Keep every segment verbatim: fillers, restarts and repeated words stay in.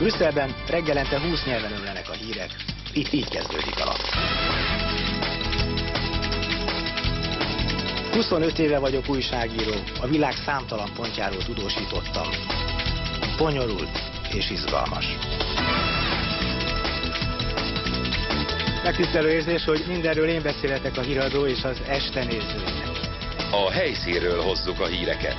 Brüsszelben reggelente húsz nyelven ömlenek a hírek. Itt így kezdődik a lap. huszonöt éve vagyok újságíró, a világ számtalan pontjáról tudósítottam. Bonyolult és izgalmas. Megtisztelő érzés, hogy mindenről én beszélhetek a híradó és az este nézőinek. A helyszínről hozzuk a híreket.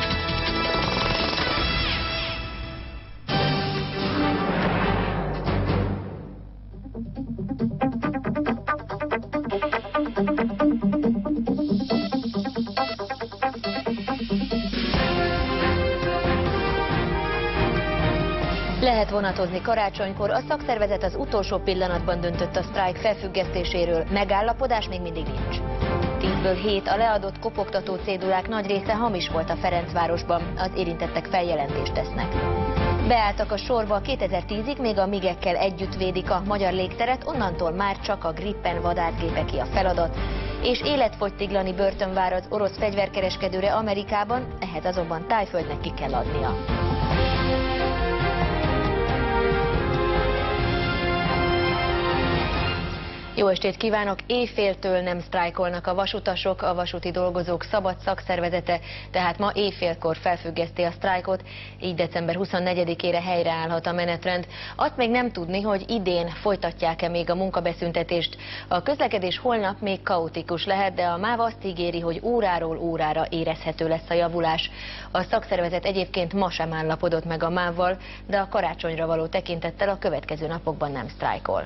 Lehet vonatozni karácsonykor, a szakszervezet az utolsó pillanatban döntött a sztrájk felfüggesztéséről, megállapodás még mindig nincs. Tízből hét a leadott kopogtató cédulák nagy része hamis volt a Ferencvárosban, az érintettek feljelentést tesznek. Beálltak a sorba, kétezer-tízig még a migekkel együtt védik a magyar légteret, onnantól már csak a Gripen vadászgépeké a feladat, és életfogytiglani börtön vár az orosz fegyverkereskedőre Amerikában, ehhez azonban Tájföldnek ki kell adnia. Jó estét kívánok! Éjféltől nem sztrájkolnak a vasutasok, a vasúti dolgozók szabad szakszervezete, tehát ma éjfélkor felfüggeszti a sztrájkot, így december huszonnegyedikére helyreállhat a menetrend. Azt még nem tudni, hogy idén folytatják-e még a munkabeszüntetést. A közlekedés holnap még kaotikus lehet, de a MÁV azt ígéri, hogy óráról órára érezhető lesz a javulás. A szakszervezet egyébként ma sem állapodott meg a mávval, de a karácsonyra való tekintettel a következő napokban nem sztrájkol.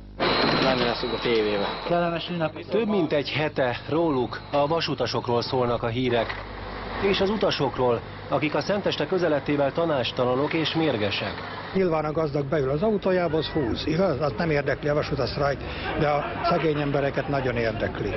Nem leszünk a tévébe. Kellemes ünnep. Több mint egy hete róluk, a vasutasokról szólnak a hírek. És az utasokról, akik a Szenteste közelettével tanástalanok és mérgesek. Nyilván a gazdag beül az autójába, az húz, igaz? Az nem érdekli a vasutasztrájk, de a szegény embereket nagyon érdekli.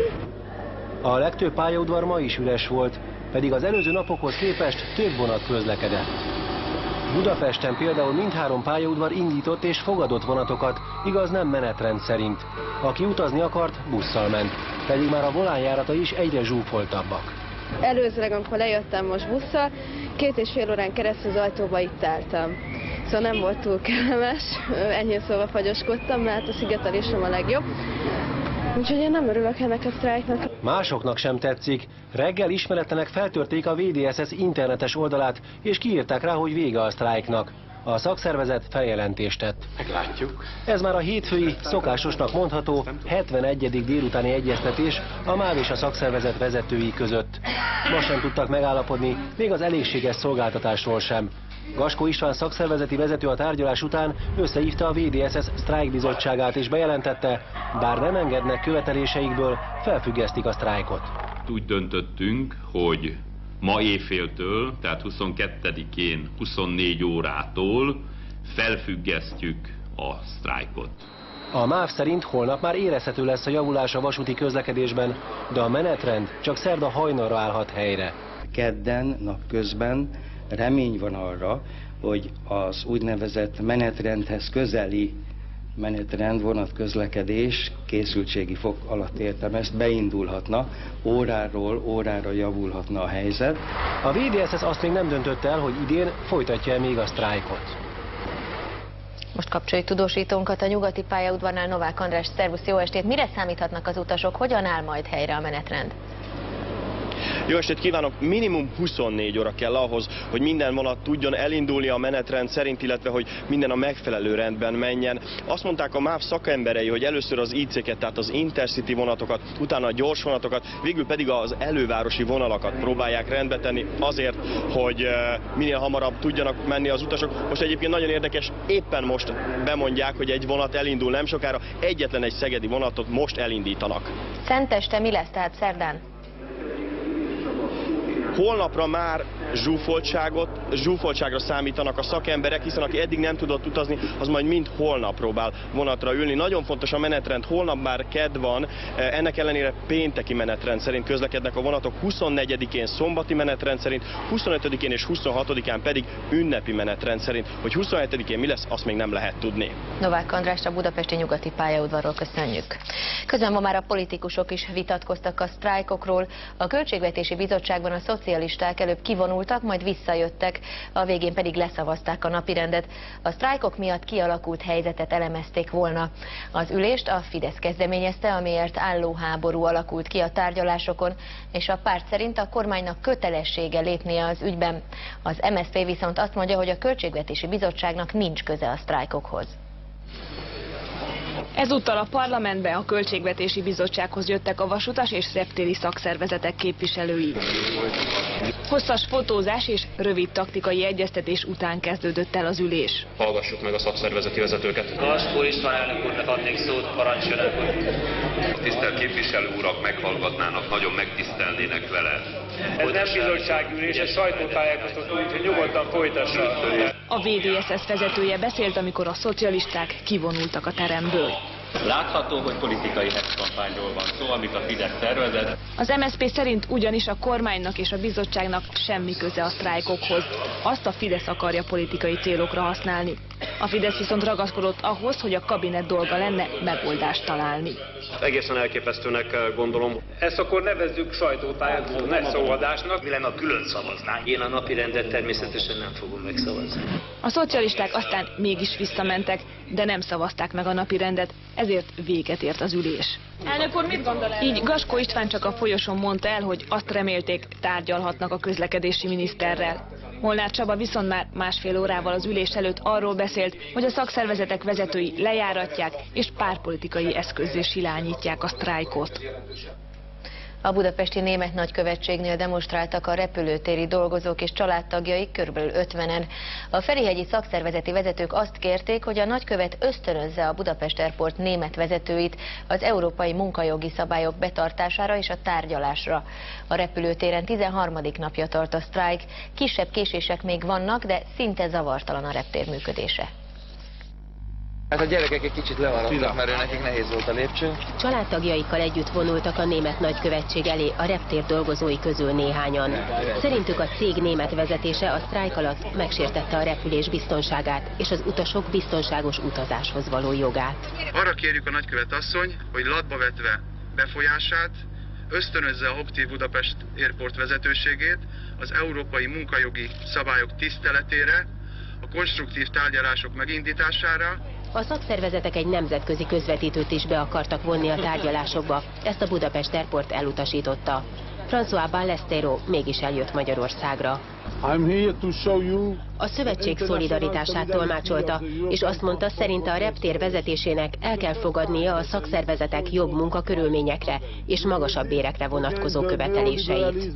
A legtöbb pályaudvar ma is üres volt, pedig az előző napokhoz képest több vonat közlekedett. Budapesten például mindhárom pályaudvar indított és fogadott vonatokat, igaz nem menetrend szerint. Aki utazni akart, busszal ment, pedig már a volánjárata is egyre zsúfoltabbak. Előzőleg, amikor lejöttem most busszal, két és fél órán keresztül az ajtóba itt álltam. Szóval nem volt túl kellemes, ennyi szóval fagyoskodtam, mert a szigetelés sem a legjobb. Úgyhogy én nem örülök ennek a sztrájknak. Másoknak sem tetszik. Reggel ismeretlenek feltörték a vé dé es es internetes oldalát, és kiírták rá, hogy vége a sztrájknak. A szakszervezet feljelentést tett. Meglátjuk. Ez már a hétfői, szokásosnak mondható hetvenegyedik délutáni egyeztetés a MÁV és a szakszervezet vezetői között. Ma sem tudtak megállapodni, még az elégséges szolgáltatásról sem. Gaskó István szakszervezeti vezető a tárgyalás után összehívta a vé dé es es sztrájkbizottságát és bejelentette, bár nem engednek követeléseikből, felfüggesztik a sztrájkot. Úgy döntöttünk, hogy ma éjféltől, tehát huszonkettedikén huszonnégy órától felfüggesztjük a sztrájkot. A MÁV szerint holnap már érezhető lesz a javulás a vasúti közlekedésben, de a menetrend csak szerda hajnalra állhat helyre. Kedden napközben remény van arra, hogy az úgynevezett menetrendhez közeli menetrend, vonatközlekedés, készültségi fok alatt értem ezt, beindulhatna, óráról órára javulhatna a helyzet. A vé dé es es azt még nem döntött el, hogy idén folytatja még a sztrájkot. Most kapcsoljuk tudósítónkat a nyugati pályaudvarnál, Novák András, szervusz, jó estét! Mire számíthatnak az utasok, hogyan áll majd helyre a menetrend? Jó estét kívánok! Minimum huszonnégy óra kell ahhoz, hogy minden vonat tudjon elindulni a menetrend szerint, illetve hogy minden a megfelelő rendben menjen. Azt mondták a MÁV szakemberei, hogy először az í cé-ket, tehát az Intercity vonatokat, utána a gyors vonatokat, végül pedig az elővárosi vonalakat próbálják rendbe tenni azért, hogy minél hamarabb tudjanak menni az utasok. Most egyébként nagyon érdekes, éppen most bemondják, hogy egy vonat elindul nem sokára, egyetlen egy szegedi vonatot most elindítanak. Szenteste mi lesz tehát szerdán? Holnapra már zsúfoltságot, zsúfoltságra számítanak a szakemberek, hiszen aki eddig nem tudott utazni, az majd mind holnap próbál vonatra ülni. Nagyon fontos a menetrend, holnap már kedd van, ennek ellenére pénteki menetrend szerint közlekednek a vonatok, huszonnegyedikén szombati menetrend szerint, huszonötödikén és huszonhatodikán pedig ünnepi menetrend szerint. Hogy huszonhetedikén mi lesz, azt még nem lehet tudni. Novák András, a budapesti nyugati pályaudvarról köszönjük. Közben ma már a politikusok is vitatkoztak a sztrájkokról. A Költségvetési Bizottságban a szocialisták előbb kivonultak, vonultak, majd visszajöttek, a végén pedig leszavazták a napirendet. A sztrájkok miatt kialakult helyzetet elemezték volna. Az ülést a Fidesz kezdeményezte, amiért álló háború alakult ki a tárgyalásokon, és a párt szerint a kormánynak kötelessége lépnie az ügyben. Az em es zé pé viszont azt mondja, hogy a Költségvetési Bizottságnak nincs köze a sztrájkokhoz. Ezúttal a parlamentbe, a Költségvetési Bizottsághoz jöttek a vasutas és reptéri szakszervezetek képviselői. Hosszas fotózás és rövid taktikai egyeztetés után kezdődött el az ülés. Hallgassuk meg a szakszervezeti vezetőket. Gaspó István elnök úrnak adnék szót, parancsoljanak. A tisztelt képviselő urak meghallgatnának, nagyon megtisztelnének vele. Ez nem bizottságülés, ez sajtótájékoztató, úgyhogy nyugodtan folytassa. A vé dé es es vezetője beszélt, amikor a szocialisták kivonultak a teremből. Látható, hogy politikai hetkampányról van szó, amit a Fidesz szervezett. Az em es zé pé szerint ugyanis a kormánynak és a bizottságnak semmi köze a sztrájkokhoz. Azt a Fidesz akarja politikai célokra használni. A Fidesz viszont ragaszkodott ahhoz, hogy a kabinet dolga lenne megoldást találni. Egészen elképesztőnek gondolom. Ezt akkor nevezzük sajtótájékoztató, ne szóadásnak. Mi lenne, ha külön szavaznánk? Én a napirendet természetesen nem fogom megszavazni. A szocialisták aztán mégis visszamentek, de nem szavazták meg a napirendet, ezért véget ért az ülés. Elnök úr, mit gondol erről? Így Gaskó István csak a folyosón mondta el, hogy azt remélték, tárgyalhatnak a közlekedési miniszterrel. Molnár Csaba viszont már másfél órával az ülés előtt arról beszélt, hogy a szakszervezetek vezetői lejáratják és pártpolitikai eszközzé silányítják a sztrájkot. A budapesti német nagykövetségnél demonstráltak a repülőtéri dolgozók és családtagjaik, körülbelül ötvenen. A ferihegyi szakszervezeti vezetők azt kérték, hogy a nagykövet ösztönözze a Budapest Airport német vezetőit az európai munkajogi szabályok betartására és a tárgyalásra. A repülőtéren tizenharmadik napja tart a sztrájk, kisebb késések még vannak, de szinte zavartalan a reptér működése. Hát a gyerekek egy kicsit lemaradtak, mert nekik nehéz volt a lépcső. Családtagjaikkal együtt vonultak a német nagykövetség elé a reptér dolgozói közül néhányan. Szerintük a cég német vezetése a sztrájk alatt megsértette a repülés biztonságát és az utasok biztonságos utazáshoz való jogát. Arra kérjük a nagykövet asszony, hogy latba vetve befolyását ösztönözze a Optiv Budapest Airport vezetőségét az európai munkajogi szabályok tiszteletére, a konstruktív tárgyalások megindítására. A szakszervezetek egy nemzetközi közvetítőt is be akartak vonni a tárgyalásokba, ezt a Budapest Airport elutasította. François Ballesteros mégis eljött Magyarországra. A szövetség szolidaritását tolmácsolta, és azt mondta, szerinte a reptér vezetésének el kell fogadnia a szakszervezetek jobb munkakörülményekre és magasabb bérekre vonatkozó követeléseit.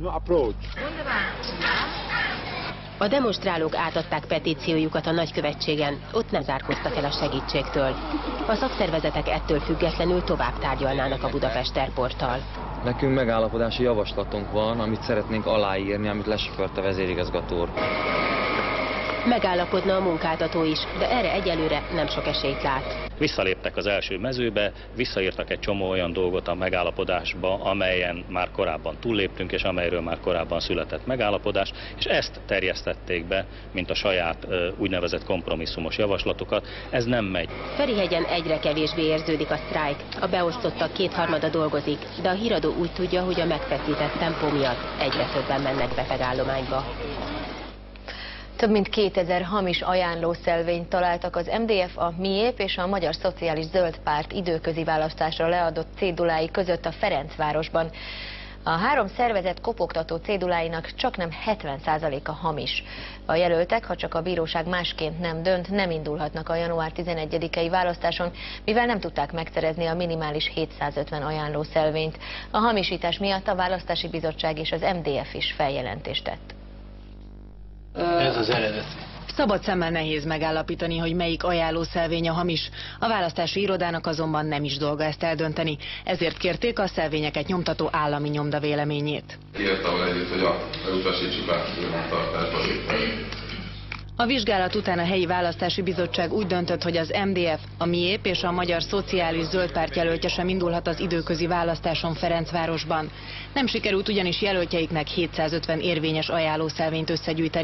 A demonstrálók átadták petíciójukat a nagykövetségen, ott nem zárkóztak el a segítségtől. A szakszervezetek ettől függetlenül tovább tárgyalnának a Budapest Airporttal. Nekünk megállapodási javaslatunk van, amit szeretnénk aláírni, amit lesöpört a vezérigazgató úr. Megállapodna a munkáltató is, de erre egyelőre nem sok esélyt lát. Visszaléptek az első mezőbe, visszaírtak egy csomó olyan dolgot a megállapodásba, amelyen már korábban túlléptünk, és amelyről már korábban született megállapodás, és ezt terjesztették be, mint a saját úgynevezett kompromisszumos javaslatokat. Ez nem megy. Ferihegyen egyre kevésbé érződik a sztrájk. A beosztottak kétharmada dolgozik, de a híradó úgy tudja, hogy a megfeszített tempó miatt egyre többen mennek betegállományba. Több mint kétezer hamis ajánlószelvényt találtak az em dé ef, a MIÉP és a Magyar Szociális Zöld Párt időközi választásra leadott cédulái között a Ferencvárosban. A három szervezet kopogtató céduláinak csaknem hetven százaléka hamis. A jelöltek, ha csak a bíróság másként nem dönt, nem indulhatnak a január tizenegyedikei választáson, mivel nem tudták megszerezni a minimális hétszázötven ajánlószelvényt. A hamisítás miatt a Választási Bizottság és az em dé ef is feljelentést tett. Ez az eredet. Szabad szemmel nehéz megállapítani, hogy melyik ajánlószelvény a hamis. A választási irodának azonban nem is dolga ezt eldönteni, ezért kérték a szelvényeket nyomtató állami nyomda véleményét. Írtam együtt, hogy a elutasítsuk át nyilvántartásba. A vizsgálat után a helyi választási bizottság úgy döntött, hogy az em dé ef, a MIÉP és a Magyar Szociális Zöld Párt jelöltje sem indulhat az időközi választáson Ferencvárosban. Nem sikerült ugyanis jelöltjeiknek hétszázötven érvényes ajánlószelvényt összegyűjteni.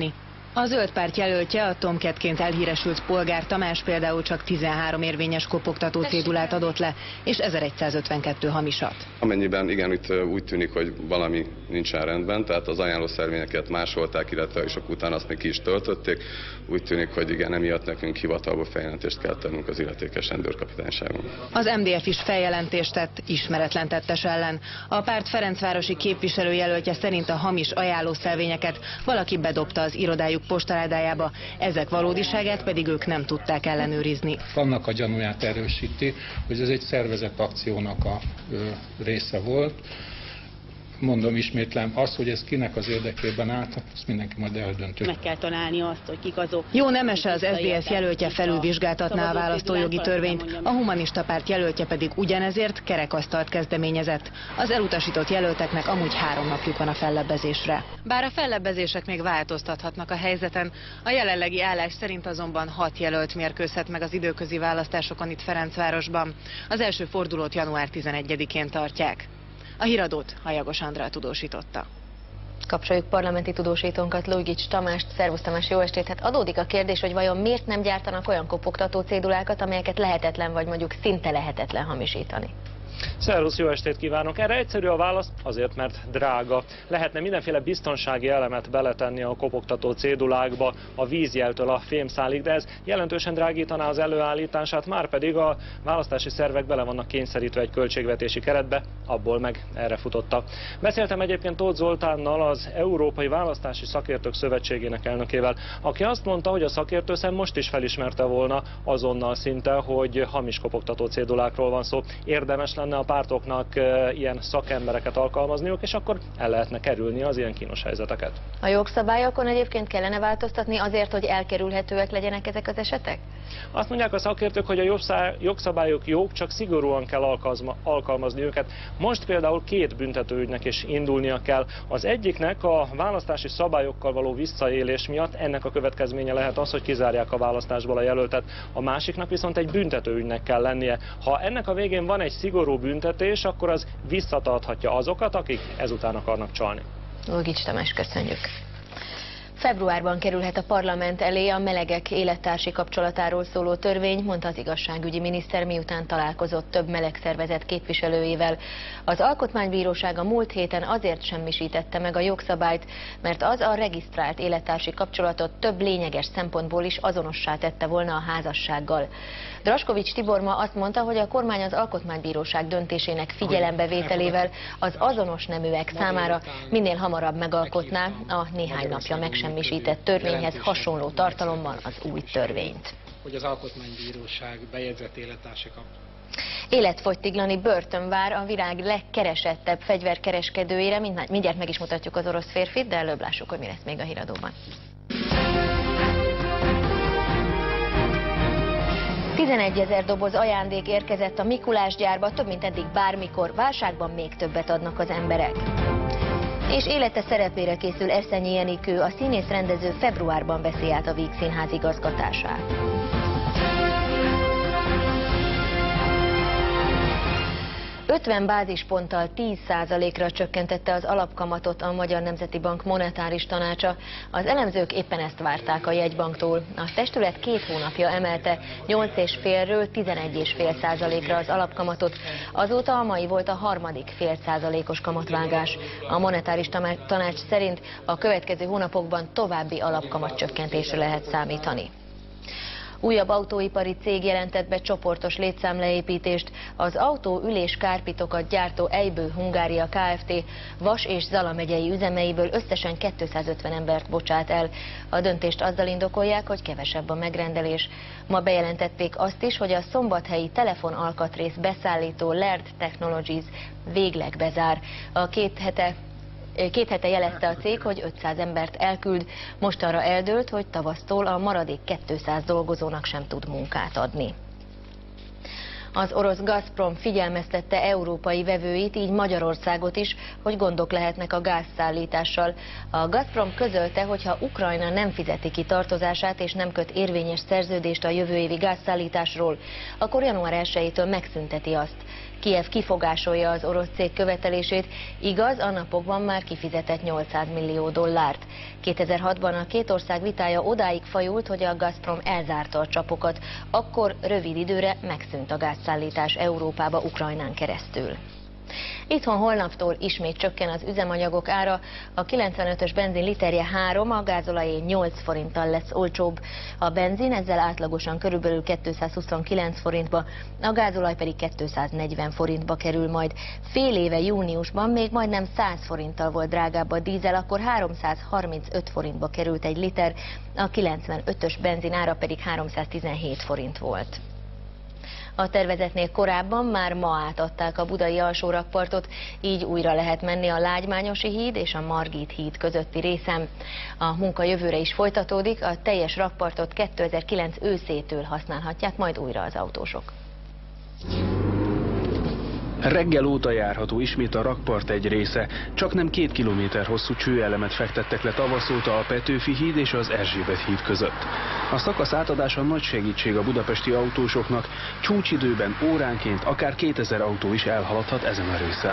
A Zöld Párt jelöltje, a Tomcat-ként elhíresült Polgár Tamás például csak tizenhárom érvényes kopogtató cédulát adott le, és ezeregyszázötvenkettő hamisat. Amennyiben igen, itt úgy tűnik, hogy valami nincsen rendben, tehát az ajánlószervényeket másolták, illetve és akkor utána azt még ki is töltötték. Úgy tűnik, hogy igen, emiatt nekünk hivatalból feljelentést kell tennünk az illetékes rendőrkapitányságon. Az em dé ef is feljelentést tett ismeretlen tettes ellen. A párt ferencvárosi képviselőjelöltje szerint a hamis ajánlószervényeket valaki bedobta az irodájuk postaládájába, ezek valódiságát pedig ők nem tudták ellenőrizni. Annak a gyanúját erősíti, hogy ez egy szervezett akciónak a ö, része volt. Mondom, ismétlem, az, hogy ez kinek az érdekében állt, azt mindenki majd eldöntő. Meg kell találni azt, hogy kik azok. Jó nemese az es zé dé ef jelöltje felülvizsgáltatná a választójogi törvényt, a Humanista Párt jelöltje pedig ugyanezért kerekasztalt kezdeményezett. Az elutasított jelölteknek amúgy három napjuk van a fellebbezésre. Bár a fellebbezések még változtathatnak a helyzeten, a jelenlegi állás szerint azonban hat jelölt mérkőzhet meg az időközi választásokon itt Ferencvárosban. Az első fordulót január tizenegyedikén tartják. A híradót Hajagos Andrá tudósította. Kapcsoljuk parlamenti tudósítónkat, Lujics Tamást. Szervusz Tamás, jó estét! Hát adódik a kérdés, hogy vajon miért nem gyártanak olyan kopogtató cédulákat, amelyeket lehetetlen vagy mondjuk szinte lehetetlen hamisítani? Szervusz, jó estét kívánok! Erre egyszerű a válasz, azért mert drága. Lehetne mindenféle biztonsági elemet beletenni a kopogtató cédulákba, a vízjeltől a fémszálig, de ez jelentősen drágítaná az előállítását, márpedig a választási szervek bele vannak kényszerítve egy költségvetési keretbe, abból meg erre futottak. Beszéltem egyébként Tóth Zoltánnal, az Európai Választási Szakértők Szövetségének elnökével, aki azt mondta, hogy a szakértőszem most is felismerte volna azonnal szinte, hogy hamis kopogtató cédulákról van szó. Érdemes lenne a pártoknak ilyen szakembereket alkalmazniuk, és akkor el lehetne kerülni az ilyen kínos helyzeteket. A jogszabályokon egyébként kellene változtatni azért, hogy elkerülhetőek legyenek ezek az esetek? Azt mondják a szakértők, hogy a jogszabályok jók, csak szigorúan kell alkalmazni őket. Most például két büntetőügynek is indulnia kell. Az egyiknek a választási szabályokkal való visszaélés miatt ennek a következménye lehet az, hogy kizárják a választásból a jelöltet. A másiknak viszont egy büntetőügynek kell lennie. Ha ennek a végén van egy szigorú büntetés, akkor az visszatarthatja azokat, akik ezután akarnak csalni. Lujics Tamás, köszönjük. Februárban kerülhet a parlament elé a melegek élettársi kapcsolatáról szóló törvény, mondta az igazságügyi miniszter, miután találkozott több melegszervezet képviselőjével. Az Alkotmánybíróság a múlt héten azért semmisítette meg a jogszabályt, mert az a regisztrált élettársi kapcsolatot több lényeges szempontból is azonossá tette volna a házassággal. Draskovics Tibor ma azt mondta, hogy a kormány az Alkotmánybíróság döntésének figyelembevételével az azonos neműek számára minél hamarabb megalkotná a néhány napja megsemmisített törvényhez hasonló tartalommal az új törvényt. Hogy az Alkotmánybíróság bejegyzett élettársi kapcsolat. Életfogytiglani börtön vár a világ legkeresettebb fegyverkereskedőjére. Mindjárt meg is mutatjuk az orosz férfit, de előbb lássuk, hogy mi lesz még a híradóban. tizenegyezer doboz ajándék érkezett a Mikulás gyárba, több mint eddig bármikor, válságban még többet adnak az emberek. És élete szerepére készül Eszenyi Enikő, a színész-rendező februárban veszi át a Víg Színház igazgatását. ötven bázisponttal tíz százalékra csökkentette az alapkamatot a Magyar Nemzeti Bank monetáris tanácsa. Az elemzők éppen ezt várták a jegybanktól. A testület két hónapja emelte nyolc egész ötről tizenegy egész öt százalékra az alapkamatot. Azóta a mai volt a harmadik fél százalékos kamatvágás. A monetáris tanács szerint a következő hónapokban további alapkamatcsökkentésre lehet számítani. Újabb autóipari cég jelentett be csoportos létszámleépítést. Az autóülés kárpitokat gyártó Eibő Hungária Kft. Vas és Zala megyei üzemeiből összesen kétszázötven embert bocsát el. A döntést azzal indokolják, hogy kevesebb a megrendelés. Ma bejelentették azt is, hogy a szombathelyi telefonalkatrész beszállító Laird Technologies végleg bezár. A két hete Két hete jelezte a cég, hogy ötszáz embert elküld, most arra eldőlt, hogy tavasztól a maradék kétszáz dolgozónak sem tud munkát adni. Az orosz Gazprom figyelmeztette európai vevőit, így Magyarországot is, hogy gondok lehetnek a gázszállítással. A Gazprom közölte, hogy ha Ukrajna nem fizeti ki tartozását és nem köt érvényes szerződést a jövő évi gázszállításról, akkor január elsejétől megszünteti azt. Kijev kifogásolja az orosz cég követelését, igaz, a napokban már kifizetett nyolcszáz millió dollárt. kétezer-hatban a két ország vitája odáig fajult, hogy a Gazprom elzárta a csapokat, akkor rövid időre megszűnt a gázszállítás Európába Ukrajnán keresztül. Itthon holnaptól ismét csökken az üzemanyagok ára, a kilencvenötös benzin literje három, a gázolajé nyolc forinttal lesz olcsóbb. A benzin ezzel átlagosan körülbelül kétszázhuszonkilenc forintba, a gázolaj pedig kétszáznegyven forintba kerül majd. Fél éve júniusban még majdnem száz forinttal volt drágább a dízel, akkor háromszázharmincöt forintba került egy liter, a kilencvenötös benzin ára pedig háromszáztizenhét forint volt. A tervezetnél korábban már ma átadták a budai alsórakpartot, így újra lehet menni a Lágymányosi híd és a Margit híd közötti részen. A munka jövőre is folytatódik, a teljes rakpartot kétezer-kilenc őszétől használhatják majd újra az autósok. Reggel óta járható ismét a rakpart egy része, csak nem két kilométer hosszú csőelemet fektettek le tavasz óta a Petőfi híd és az Erzsébet híd között. A szakasz átadása nagy segítség a budapesti autósoknak, csúcsidőben óránként akár kétezer autó is elhaladhat ezen a részen.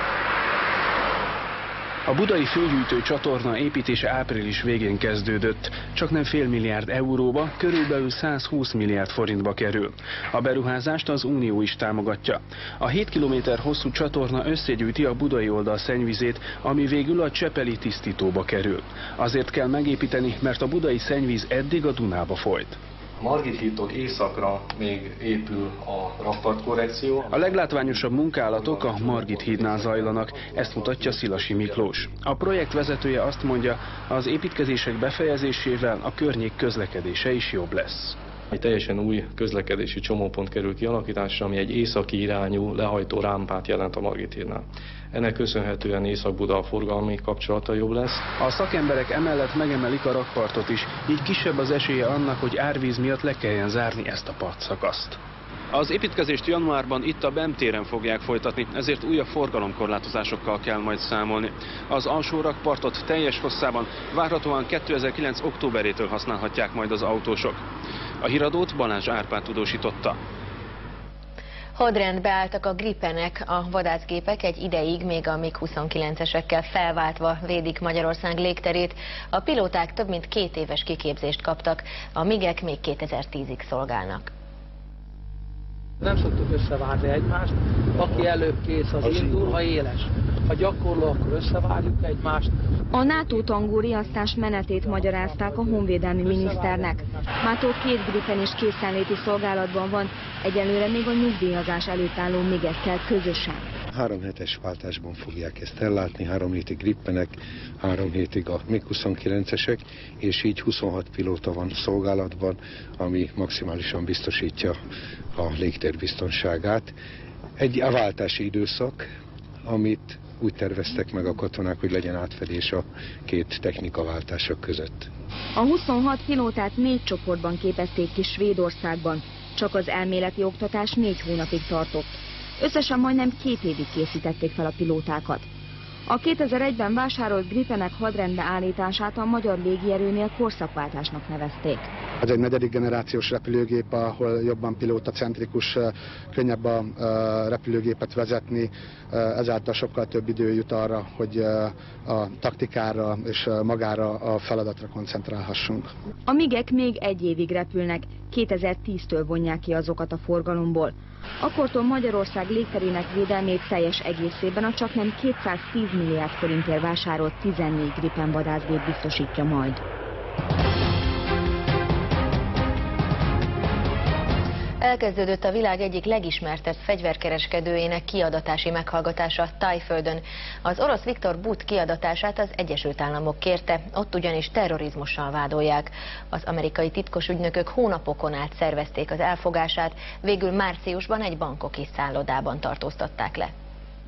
A budai főgyűjtő csatorna építése április végén kezdődött, csak nem fél milliárd euróba, körülbelül százhúsz milliárd forintba kerül. A beruházást az Unió is támogatja. A hét kilométer hosszú csatorna összegyűjti a budai oldal szennyvizét, ami végül a csepeli tisztítóba kerül. Azért kell megépíteni, mert a budai szennyvíz eddig a Dunába folyt. A Margit hídtól északra még épül a rakpartkorrekció. A leglátványosabb munkálatok a Margit hídnál zajlanak, ezt mutatja Szilasi Miklós. A projekt vezetője azt mondja, az építkezések befejezésével a környék közlekedése is jobb lesz. Egy teljesen új közlekedési csomópont kerül kialakításra, ami egy északi irányú lehajtó rámpát jelent a Margit hídnál. Ennek köszönhetően Észak-Buda forgalmi kapcsolata jobb lesz. A szakemberek emellett megemelik a rakpartot is, így kisebb az esélye annak, hogy árvíz miatt le kelljen zárni ezt a partszakaszt. Az építkezést januárban itt a Bem téren fogják folytatni, ezért újabb forgalomkorlátozásokkal kell majd számolni. Az alsó rakpartot teljes hosszában várhatóan kétezer-kilenc októberétől használhatják majd az autósok. A híradót Balázs Árpád tudósította. Hadrendbe álltak a Gripenek, a vadászgépek egy ideig még a mig huszonkilencesekkel felváltva védik Magyarország légterét. A pilóták több mint két éves kiképzést kaptak, a migek még kétezer-tízig szolgálnak. Nem szoktuk összevárni egymást, aki előbb kész az indul, ha éles. Ha gyakorló, akkor összevárjuk egymást. A NATO tangó riasztás menetét magyarázták a honvédelmi miniszternek. Mától két Gripen is készenléti szolgálatban van, egyelőre még a nyugdíjazás előtt álló migekkel közösen. Három hetes váltásban fogják ezt ellátni, három hétig Gripenek, három hétig a mig huszonkilencesek, és így huszonhat pilóta van szolgálatban, ami maximálisan biztosítja a légtér biztonságát. Egy a váltási időszak, amit úgy terveztek meg a katonák, hogy legyen átfedés a két technikaváltások között. A huszonhat pilótát négy csoportban képezték ki Svédországban, csak az elméleti oktatás négy hónapig tartott. Összesen majdnem két évig készítették fel a pilótákat. A kétezer-egyben vásárolt Gripenek hadrendbe állítását a magyar légierőnél korszakváltásnak nevezték. Ez egy negyedik generációs repülőgép, ahol jobban pilótacentrikus, könnyebb a repülőgépet vezetni, ezáltal sokkal több idő jut arra, hogy a taktikára és magára a feladatra koncentrálhassunk. A migek még egy évig repülnek, kétezer-tíztől vonják ki azokat a forgalomból. Akkortól Magyarország légterének védelmét teljes egészében a csaknem kétszáztíz milliárd forintért vásárolt tizennégy Gripen vadászgép biztosítja majd. Elkezdődött a világ egyik legismertebb fegyverkereskedőjének kiadatási meghallgatása Thaiföldön. Az orosz Viktor But kiadatását az Egyesült Államok kérte, ott ugyanis terrorizmussal vádolják. Az amerikai titkos ügynökök hónapokon át szervezték az elfogását, végül márciusban egy bangkoki szállodában tartóztatták le.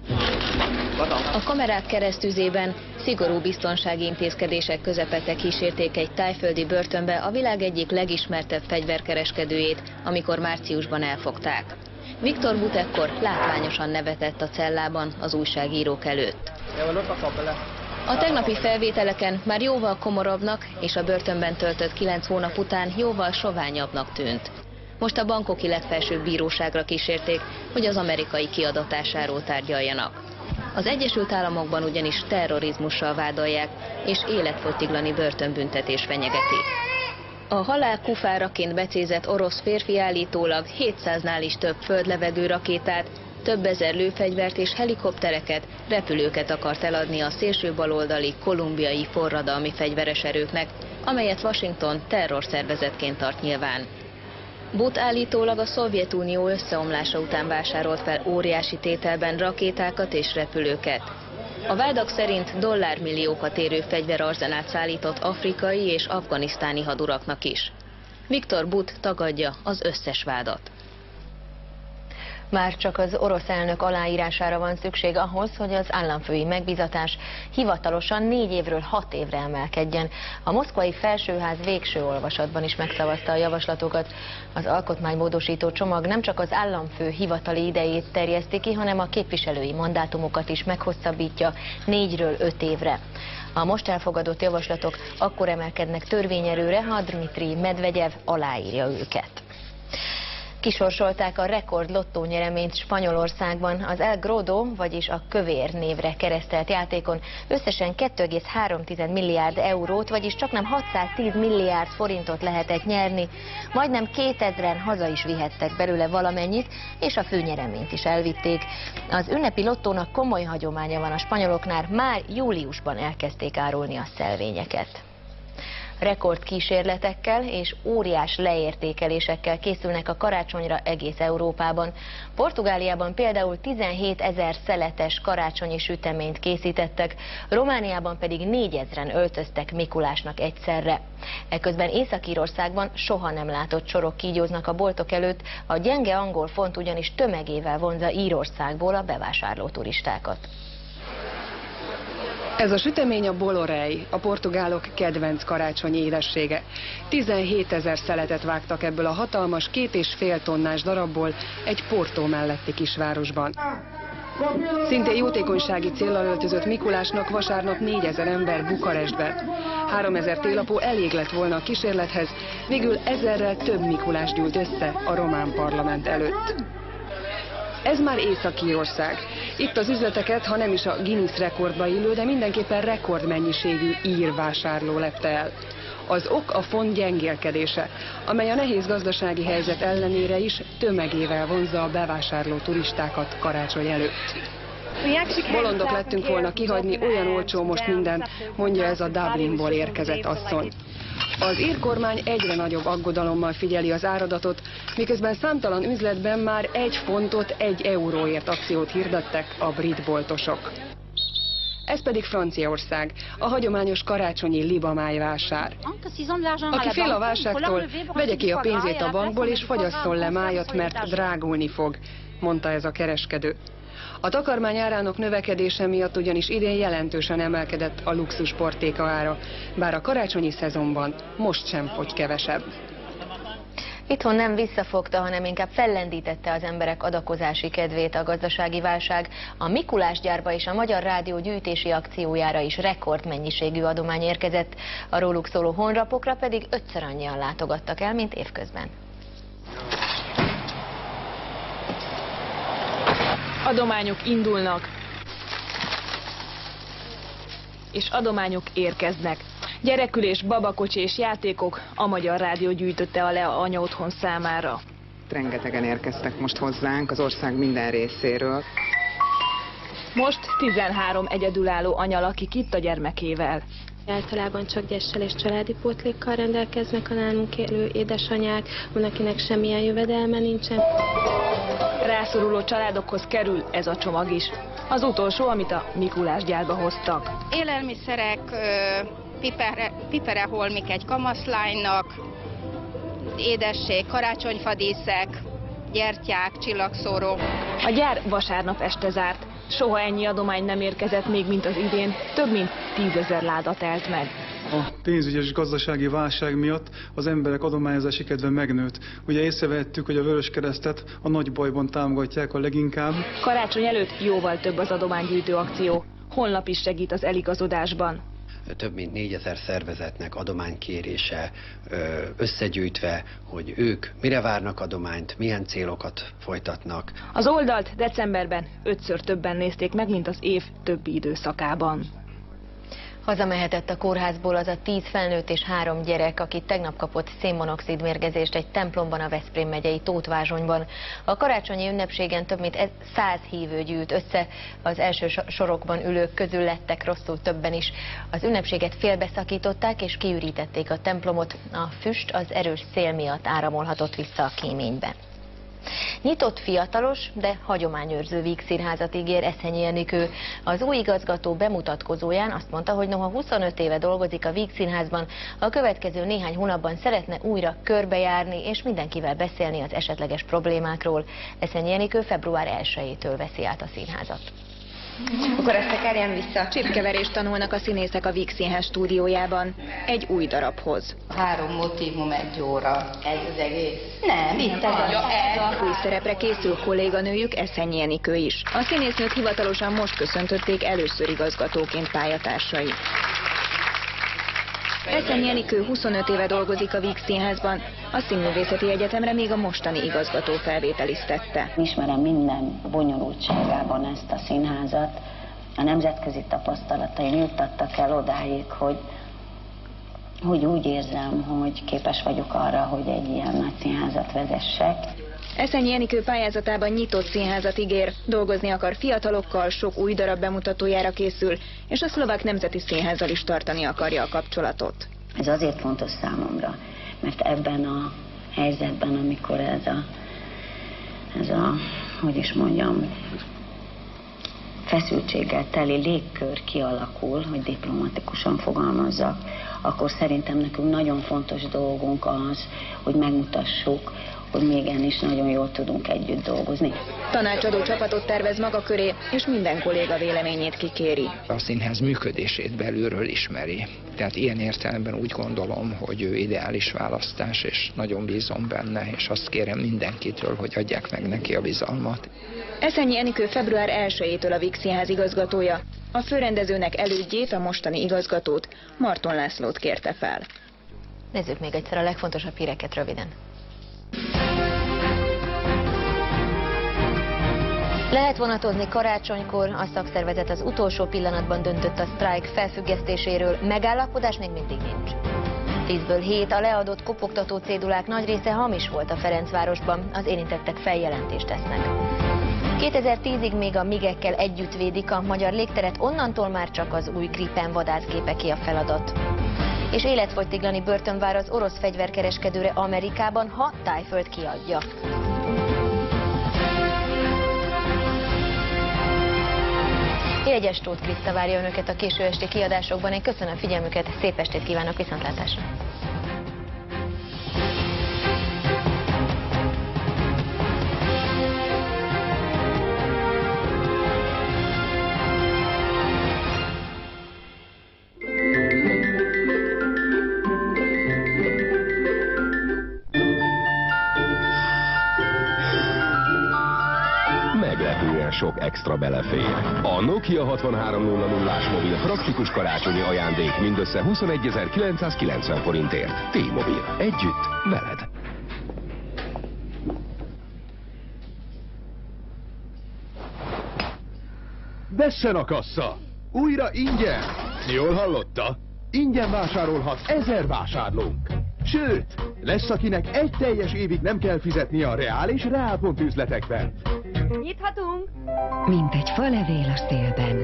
A kamerák keresztüzében szigorú biztonsági intézkedések közepette kísérték egy thaiföldi börtönbe a világ egyik legismertebb fegyverkereskedőjét, amikor márciusban elfogták. Viktor But ekkor látványosan nevetett a cellában az újságírók előtt. A tegnapi felvételeken már jóval komorabbnak és a börtönben töltött kilenc hónap után jóval soványabbnak tűnt. most a Bangkoki legfelsőbb bíróságra kísérték, hogy az amerikai kiadatásáról tárgyaljanak. Az Egyesült Államokban ugyanis terrorizmussal vádolják, és életfogytiglani börtönbüntetés fenyegeti. A halál kufáraként becézett orosz férfi állítólag hétszáznál is több föld-levegő rakétát, több ezer lőfegyvert és helikoptereket, repülőket akart eladni a szélső baloldali kolumbiai forradalmi fegyveres erőknek, amelyet Washington terrorszervezetként tart nyilván. Butt állítólag a Szovjetunió összeomlása után vásárolt fel óriási tételben rakétákat és repülőket. A vádak szerint dollármilliókat érő fegyverarzenát szállított afrikai és afganisztáni haduraknak is. Viktor Butt tagadja az összes vádat. Már csak az orosz elnök aláírására van szükség ahhoz, hogy az államfői megbízatás hivatalosan négy évről hat évre emelkedjen. A moszkvai felsőház végső olvasatban is megszavazta a javaslatokat. Az alkotmánymódosító csomag nem csak az államfő hivatali idejét terjeszti ki, hanem a képviselői mandátumokat is meghosszabbítja négyről öt évre. A most elfogadott javaslatok akkor emelkednek törvényerőre, ha Dmitri Medvegyev aláírja őket. Kisorsolták a rekord lottónyereményt Spanyolországban. Az El Grodo, vagyis a kövér névre keresztelt játékon összesen kettő egész három milliárd eurót, vagyis csaknem hatszáztíz milliárd forintot lehetett nyerni. Majdnem kétezren haza is vihettek belőle valamennyit, és a főnyereményt is elvitték. Az ünnepi lottónak komoly hagyománya van a spanyoloknál, már júliusban elkezdték árulni a szelvényeket. Rekordkísérletekkel és óriás leértékelésekkel készülnek a karácsonyra egész Európában. Portugáliában például tizenhét ezer szeletes karácsonyi süteményt készítettek, Romániában pedig négyezren öltöztek Mikulásnak egyszerre. Eközben Észak-Írországban soha nem látott sorok kígyóznak a boltok előtt, a gyenge angol font ugyanis tömegével vonzza Írországból a bevásárló turistákat. Ez a sütemény a bolorej, a portugálok kedvenc karácsonyi édessége. tizenhét ezer szeletet vágtak ebből a hatalmas két és fél tonnás darabból egy Porto melletti kisvárosban. Szintén jótékonysági céllal öltözött Mikulásnak vasárnap négyezer ember Bukarestben. háromezer télapó elég lett volna a kísérlethez, végül ezerrel több Mikulás gyűlt össze a román parlament előtt. Ez már Észak-Írország. Itt az üzleteket, ha nem is a Guinness rekordba illő, de mindenképpen rekordmennyiségű ír vásárló lepte el. Az ok a font gyengélkedése, amely a nehéz gazdasági helyzet ellenére is tömegével vonzza a bevásárló turistákat karácsony előtt. Bolondok lettünk volna kihagyni, olyan olcsó most minden, mondja ez a Dublinból érkezett asszony. Az ír kormány egyre nagyobb aggodalommal figyeli az áradatot, miközben számtalan üzletben már egy fontot egy euróért akciót hirdettek a brit boltosok. Ez pedig Franciaország, a hagyományos karácsonyi libamájvásár. Aki fél a válságtól, vegye ki a pénzét a bankból és fogyasszon le májat, mert drágulni fog, mondta ez a kereskedő. A takarmány árának növekedése miatt ugyanis idén jelentősen emelkedett a luxusportéka ára, bár a karácsonyi szezonban most sem fogy kevesebb. Itthon nem visszafogta, hanem inkább fellendítette az emberek adakozási kedvét a gazdasági válság. A Mikulás gyárba és a Magyar Rádió gyűjtési akciójára is rekordmennyiségű adomány érkezett, a róluk szóló honlapokra pedig ötször annyian látogattak el, mint évközben. Adományok indulnak, és adományok érkeznek. Gyerekülés, babakocsi és játékok a Magyar Rádió gyűjtötte a Lea anya otthon számára. Rengetegen érkeztek most hozzánk az ország minden részéről. Most tizenhárom egyedülálló anya lakik itt a gyermekével. Általában csak gyessel és családi pótlékkal rendelkeznek a nálunk élő édesanyák, van, akinek semmilyen jövedelme nincsen. Rászoruló családokhoz kerül ez a csomag is. Az utolsó, amit a Mikulás gyárba hoztak. Élelmiszerek, pipere, pipereholmik egy kamaszlánynak, édesség, karácsonyfadíszek, gyertyák, csillagszóró. A gyár vasárnap este zárt. Soha ennyi adomány nem érkezett még, mint az idén. Több mint tízezer láda telt meg. A pénzügyi és gazdasági válság miatt az emberek adományozási kedve megnőtt. Ugye észrevehettük, hogy a Vöröskeresztet a nagy bajban támogatják a leginkább. Karácsony előtt jóval több az adománygyűjtő akció. Honlap is segít az eligazodásban. több mint négyezer szervezetnek adománykérése összegyűjtve, hogy ők mire várnak adományt, milyen célokat folytatnak. Az oldalt decemberben ötször többen nézték meg, mint az év többi időszakában. Hazamehetett a kórházból az a tíz felnőtt és három gyerek, aki tegnap kapott szénmonoxid mérgezést egy templomban a Veszprém megyei Tótvázsonyban. A karácsonyi ünnepségen több mint száz hívő gyűlt össze, az első sorokban ülők közül lettek rosszul többen is. Az ünnepséget félbeszakították és kiürítették a templomot, a füst az erős szél miatt áramolhatott vissza a kéménybe. Nyitott fiatalos, de hagyományőrző Vígszínházat ígér Eszenyi Enikő. Az új igazgató bemutatkozóján azt mondta, hogy noha huszonöt éve dolgozik a Vígszínházban, a következő néhány hónapban szeretne újra körbejárni és mindenkivel beszélni az esetleges problémákról. Eszenyi Enikő február elsejétől veszi át a színházat. Akkor ezt tekerjen vissza. Csipkeverést tanulnak a színészek a Vígszínház stúdiójában egy új darabhoz. Három motívum egy óra. Ez az egész? Nem, itt ez az. Ez. Új szerepre készül kolléganőjük, Eszenyi Enikő is. A színésznőt hivatalosan most köszöntötték először igazgatóként pályatársai. Eszenyi Enikő huszonöt éve dolgozik a Vígszínházban, a Színművészeti Egyetemre még a mostani igazgató felvételiztette. Ismerem minden bonyolultságában ezt a színházat. A nemzetközi tapasztalataim juttattak el odáig, hogy, hogy úgy érzem, hogy képes vagyok arra, hogy egy ilyen nagy színházat vezessek. Eszenyi Enikő pályázatában nyitott színházat ígér, dolgozni akar fiatalokkal, sok új darab bemutatójára készül, és a Szlovák Nemzeti Színházzal is tartani akarja a kapcsolatot. Ez azért fontos számomra, mert ebben a helyzetben, amikor ez a, ez a hogy is mondjam, feszültséggel teli légkör kialakul, hogy diplomatikusan fogalmazzak, akkor szerintem nekünk nagyon fontos dolgunk az, hogy megmutassuk, hogy még ennis nagyon jól tudunk együtt dolgozni. Tanácsadó csapatot tervez maga köré, és minden kolléga véleményét kikéri. A színház működését belülről ismeri. Tehát ilyen értelemben úgy gondolom, hogy ő ideális választás, és nagyon bízom benne, és azt kérem mindenkitől, hogy adják meg neki a bizalmat. Eszenyi Enikő február elsejétől a Vígszínház igazgatója. A főrendezőnek elődjét, a mostani igazgatót, Marton Lászlót kérte fel. Nézzük még egyszer a legfontosabb híreket röviden. Lehet vonatozni karácsonykor, a szakszervezet az utolsó pillanatban döntött a sztrájk felfüggesztéséről, megállapodás még mindig nincs. tízből hét a leadott kopogtató cédulák nagy része hamis volt a Ferencvárosban, az érintettek feljelentést tesznek. kétezer-tízig még a migekkel együtt védik a magyar légteret, onnantól már csak az új Gripen vadászgépeké a feladat. És életfogytiglani börtön vár az orosz fegyverkereskedőre Amerikában, ha Tájföld kiadja. Jegyes Tóth Kriszta várja önöket a késő esti kiadásokban. Én köszönöm figyelmüket, szép estét kívánok, viszontlátásra! Sok extra belefér. A Nokia hatvanhárom nulla nullás mobil praktikus karácsonyi ajándék mindössze huszonegyezer-kilencszázkilencven forintért. T-Mobil. Együtt, veled. Vessen a kassa! Újra ingyen! Jól hallotta? Ingyen vásárolhat ezer vásárlónk. Sőt, lesz akinek egy teljes évig nem kell fizetnie a Reál és Reál.hu üzletekben. Nyithatunk! Mint egy falevél a szélben.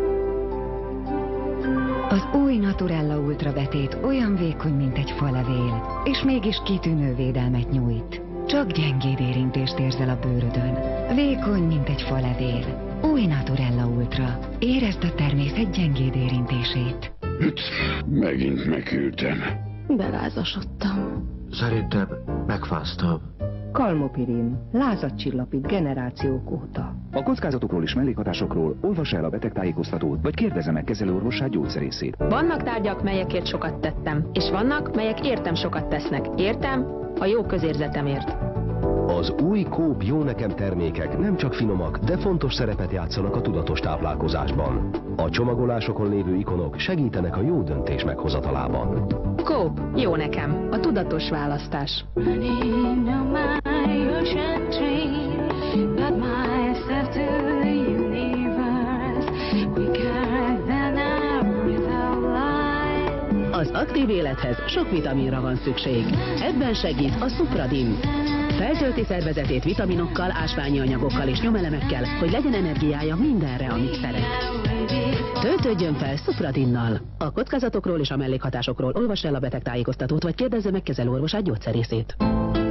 Az új Naturella Ultra betét olyan vékony, mint egy falevél, és mégis kitűnő védelmet nyújt. Csak gyengéd érintést érzel a bőrödön. Vékony, mint egy falevél. Új Naturella Ultra. Érezd a természet gyengéd érintését. Megint megküldtem. Belázasodtam. Szerintem megfáztam. Kalmopirin. Lázadcsillapít generációk óta. A kockázatokról és mellékhatásokról olvassa el a betegtájékoztatót, vagy kérdezze meg kezelőorvosát, gyógyszerészét. Vannak tárgyak, melyekért sokat tettem, és vannak, melyek értem sokat tesznek. Értem a jó közérzetemért. Az új Coop Jó Nekem termékek nem csak finomak, de fontos szerepet játszanak a tudatos táplálkozásban. A csomagolásokon lévő ikonok segítenek a jó döntés meghozatalában. Coop Jó Nekem, a tudatos választás. Az aktív élethez sok vitaminra van szükség. Ebben segít a Supradin. Feltölti szervezetét vitaminokkal, ásványi anyagokkal és nyomelemekkel, hogy legyen energiája mindenre, amit szeret. Töltődjön fel Supradinnal. A kockázatokról és a mellékhatásokról olvass el a betegtájékoztatót, vagy kérdezze meg kezelőorvosát, gyógyszerészét.